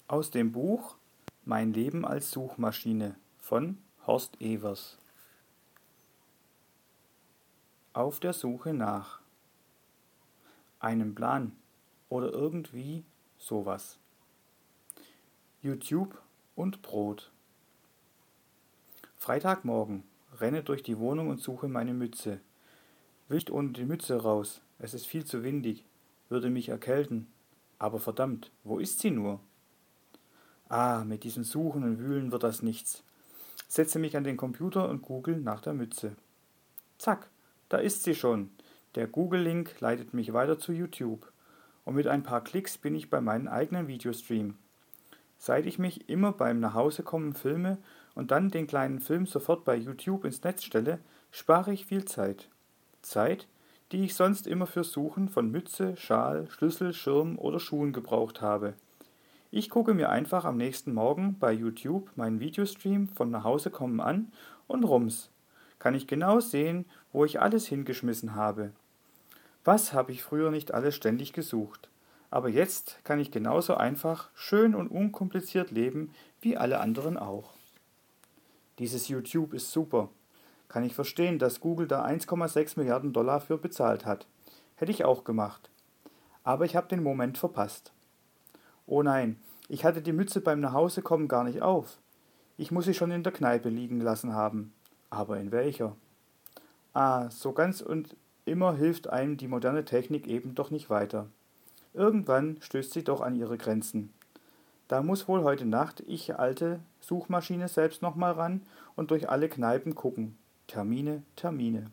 Aus dem Buch Mein Leben als Suchmaschine von Horst Evers. Auf der Suche nach einem Plan oder irgendwie sowas. YouTube und Brot. Freitagmorgen, renne durch die Wohnung und suche meine Mütze. Will nicht ohne die Mütze raus, es ist viel zu windig, würde mich erkälten. Aber verdammt, wo ist sie nur? Mit diesem Suchen und Wühlen wird das nichts. Setze mich an den Computer und google nach der Mütze. Zack, da ist sie schon. Der Google-Link leitet mich weiter zu YouTube. Und mit ein paar Klicks bin ich bei meinem eigenen Videostream. Seit ich mich immer beim Nachhausekommen filme und dann den kleinen Film sofort bei YouTube ins Netz stelle, spare ich viel Zeit. Zeit, die ich sonst immer für Suchen von Mütze, Schal, Schlüssel, Schirm oder Schuhen gebraucht habe. Ich gucke mir einfach am nächsten Morgen bei YouTube meinen Videostream von Nachhausekommen an und rums. Kann ich genau sehen, wo ich alles hingeschmissen habe. Was habe ich früher nicht alles ständig gesucht? Aber jetzt kann ich genauso einfach, schön und unkompliziert leben wie alle anderen auch. Dieses YouTube ist super. Kann ich verstehen, dass Google da 1,6 Milliarden Dollar für bezahlt hat. Hätte ich auch gemacht. Aber ich habe den Moment verpasst. Oh nein, ich hatte die Mütze beim Nachhausekommen gar nicht auf. Ich muss sie schon in der Kneipe liegen lassen haben. Aber in welcher? So ganz und immer hilft einem die moderne Technik eben doch nicht weiter. Irgendwann stößt sie doch an ihre Grenzen. Da muss wohl heute Nacht ich alte Suchmaschine selbst nochmal ran und durch alle Kneipen gucken. Termine, Termine.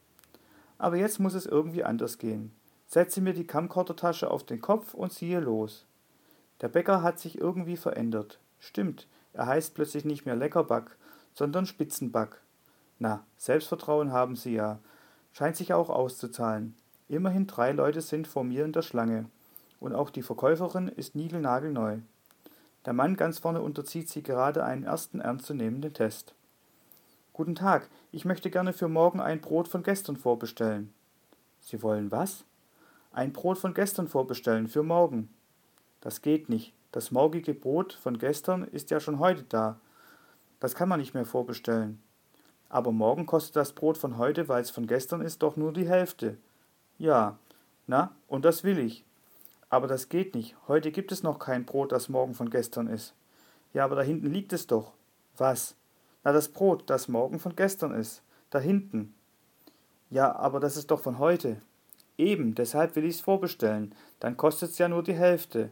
Aber jetzt muss es irgendwie anders gehen. Setze mir die Camcorder-Tasche auf den Kopf und ziehe los. Der Bäcker hat sich irgendwie verändert. Stimmt, er heißt plötzlich nicht mehr Leckerback, sondern Spitzenback. Na, Selbstvertrauen haben sie ja. Scheint sich auch auszuzahlen. Immerhin 3 Leute sind vor mir in der Schlange. Und auch die Verkäuferin ist niegelnagelneu. Der Mann ganz vorne unterzieht sie gerade einen ersten ernstzunehmenden Test. Guten Tag, ich möchte gerne für morgen ein Brot von gestern vorbestellen. Sie wollen was? Ein Brot von gestern vorbestellen, für morgen. Das geht nicht. Das morgige Brot von gestern ist ja schon heute da. Das kann man nicht mehr vorbestellen. Aber morgen kostet das Brot von heute, weil es von gestern ist, doch nur die Hälfte. Ja, na, und das will ich. Aber das geht nicht. Heute gibt es noch kein Brot, das morgen von gestern ist. Ja, aber da hinten liegt es doch. Was? Na, das Brot, das morgen von gestern ist. Da hinten. Ja, aber das ist doch von heute. Eben, deshalb will ich es vorbestellen. Dann kostet es ja nur die Hälfte.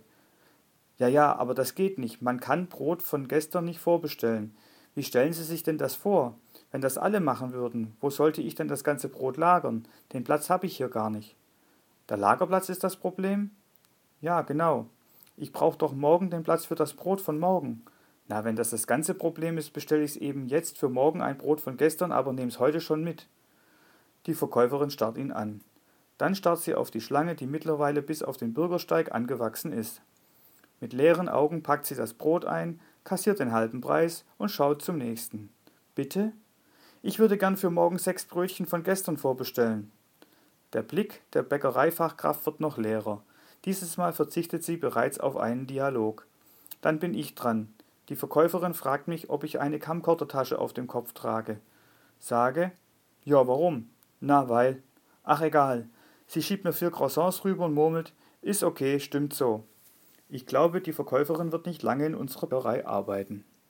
Ja, aber das geht nicht. Man kann Brot von gestern nicht vorbestellen. Wie stellen Sie sich denn das vor? Wenn das alle machen würden, wo sollte ich denn das ganze Brot lagern? Den Platz habe ich hier gar nicht. Der Lagerplatz ist das Problem? Ja, genau. Ich brauche doch morgen den Platz für das Brot von morgen. Na, wenn das ganze Problem ist, bestelle ich es eben jetzt für morgen ein Brot von gestern, aber nehme es heute schon mit. Die Verkäuferin starrt ihn an. Dann starrt sie auf die Schlange, die mittlerweile bis auf den Bürgersteig angewachsen ist. Mit leeren Augen packt sie das Brot ein, kassiert den halben Preis und schaut zum nächsten. Bitte? Ich würde gern für morgen 6 Brötchen von gestern vorbestellen. Der Blick der Bäckereifachkraft wird noch leerer. Dieses Mal verzichtet sie bereits auf einen Dialog. Dann bin ich dran. Die Verkäuferin fragt mich, ob ich eine Camcorder-Tasche auf dem Kopf trage. Sage, ja, warum? Na, weil. Ach, egal. Sie schiebt mir 4 Croissants rüber und murmelt, ist okay, stimmt so. Ich glaube, die Verkäuferin wird nicht lange in unserer Bäckerei arbeiten.